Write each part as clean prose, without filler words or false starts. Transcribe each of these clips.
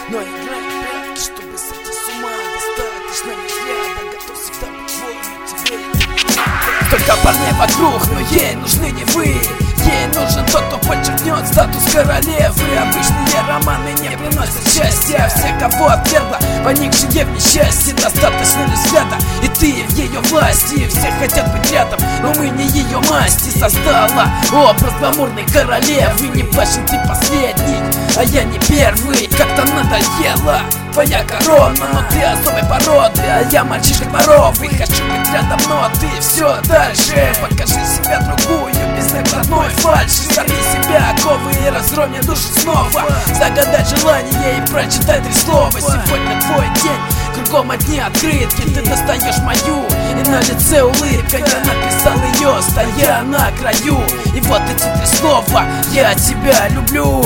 Но играй в прятки, чтобы сойти с ума. Достаточно взгляда, готов всегда быть твой, но тебе это не надо. Столько парней вокруг, но ей нужны не вы. Ей нужен тот, кто подчеркнет статус королевы. Обычные романы не приносят счастья. Все, кого отвергла, поникшие в несчастье. Достаточно ли взгляда, и ты в ее власти. Все хотят быть рядом, но мы не ее масти. Создала образ гламурной королевы. Не плачь, ты последний, а я не первый. Как-то надоела твоя корона, но ты особой породы, а я мальчишка дворовый. Хочу быть рядом, но ты все дальше. Покажи себя другую, без родной фальши. Сорви себя оковы и разровни душу снова. Загадай желание и прочитай 3 слова. Сегодня твой день, кругом одни открытки. Ты достаешь мою, и на лице улыбка. Я написал ее, стоя на краю. И вот эти 3 слова: я тебя люблю.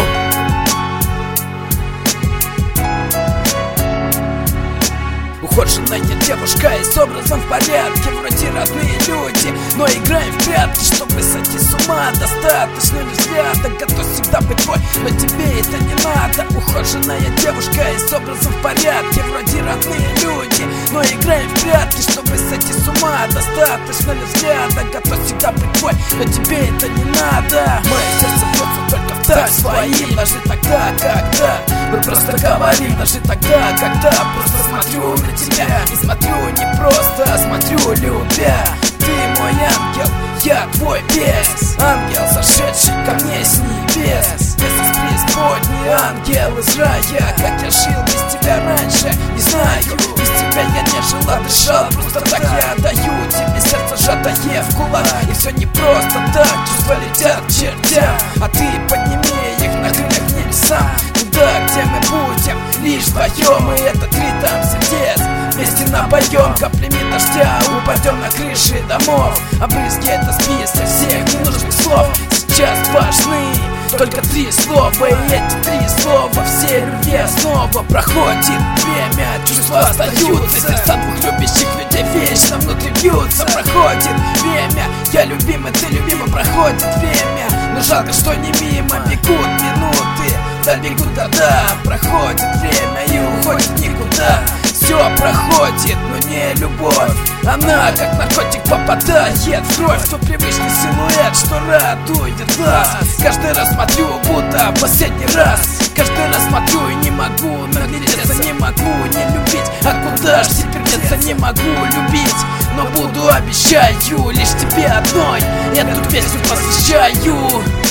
Ухоженная девушка и с образом в порядке. Вроде родные люди, но играем в прятки, чтобы сойти с ума. Достаточно ли взгляда, готов всегда быть твой, но тебе это не надо. Ухоженная девушка и с образом в порядке. Вроде родные люди, но играем в прятки, чтобы сойти с ума. Достаточно ли взгляда, готов всегда быть твой, но тебе это не надо. Мое сердце бьется только в такт своим. Даже тогда, когда мы просто говорим. Даже тогда, когда просто смотрю на тебя. И смотрю не просто, а смотрю любя. Ты мой ангел, я твой бес. Ангел, сошедший ко мне с небес. Бес из преисподней, ангел из рая. Как я жил без тебя раньше, не знаю. Без тебя я не жил, а дышал. Просто так я отдаю тебе сердце, сжатое в кулак. И все не просто так, чувства летят к чертям. А ты подними их на крыльях к небесам. Туда, где мы будем лишь вдвоем. И этот ритм сердец вместе напоем. Каплями дождя упадем на крыши домов. А брызги — это список всех ненужных слов. Сейчас важны только 3 слова. И эти 3 слова все любви снова. Проходит время, чувства остаются. Сердца 2 любящих людей вечно внутри бьются. Проходит время, я любимый, ты любима. Проходит время, но жалко, что не мимо. Бегут минуты, да бегут года. Проходит время и уходит никуда. Все проходит, но не любовь. Она, как наркотик, попадает в кровь. То привычный силуэт, что радует глаз. Каждый раз смотрю, будто последний раз. Каждый раз смотрю и не могу наглядеться. Не могу не любить, а куда ж теперь деться? Не могу любить, но буду, обещаю, лишь тебе одной эту песню посвящаю.